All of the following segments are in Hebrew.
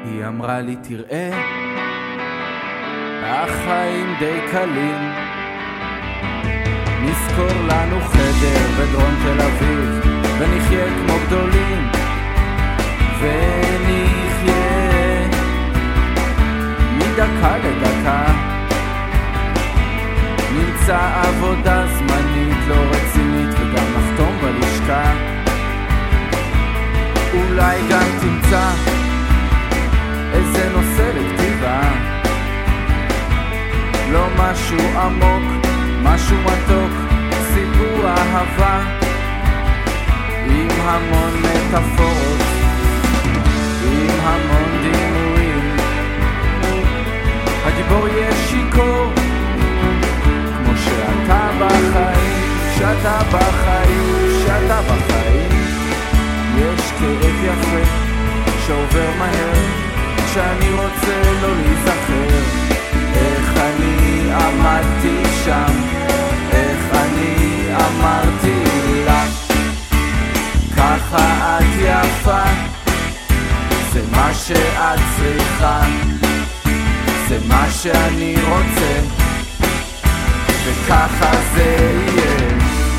היא אמרה לי תראה, החיים די קלים, נזכור לנו חדר בדרום תל אביב ונחיה כמו גדולים, ונחיה מדקה לדקה, נמצא עבודה זמנית לא רצינית וגם נחתום בלשכה, אולי גם תמצא איזה נושא לכתיבה, לא משהו עמוק, משהו מתוק, סיפור אהבה עם המון מטאפורות, עם המון דימויים, הגיבור יהיה שיקור כמו שאתה בחיים, שאתה בחיים, שאתה בחיים. יש כאב יפה שעובר מהר כשאני רוצה לא להיזכר, איך אני עמדתי שם, איך אני אמרתי לה ככה את יפה, זה מה שאת צריכה, זה מה שאני רוצה, וככה זה יהיה.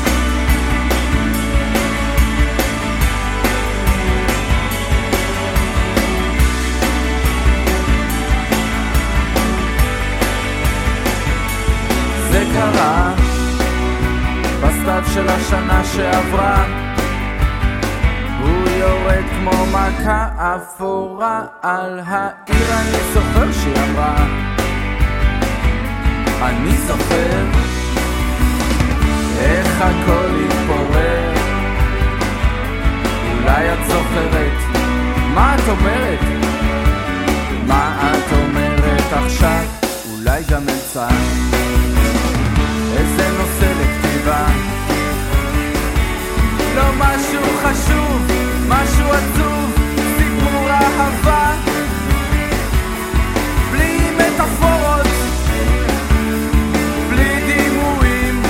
זה קרה בסתיו של השנה שעברה, הוא יורד כמו מכה אפורה על העיר, אני זוכר שהיא אמרה, אני זוכר איך הכל יתפורר, אולי את זוכרת, מה את אומרת? מה את אומרת עכשיו? אולי גם אמצע איזה נושא לכתיבה, לא משהו חשוב, משהו עצוב, סיפור אהבה בלי מטאפורות, בלי דימויים,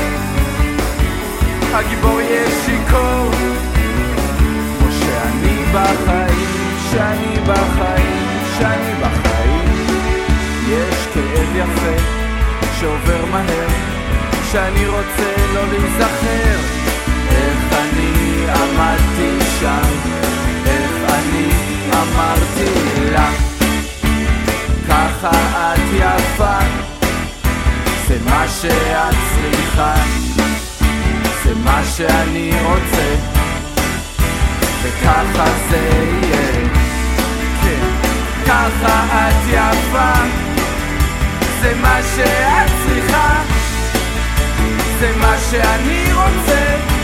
הגיבור יהיה שיקור כמו שאני בחיים, שאני בחיים, שאני בחיים. יש כאב יפה שעובר מהר שאני רוצה לא להיזכר, איך אני עמדתי שם, איך אני אמרתי לה ככה את יפה, זה מה שאת צריכה, זה מה שאני רוצה, וככה זה יהיה. כן, ככה את יפה, זה מה שאת צריכה, זה מה שאני רוצה,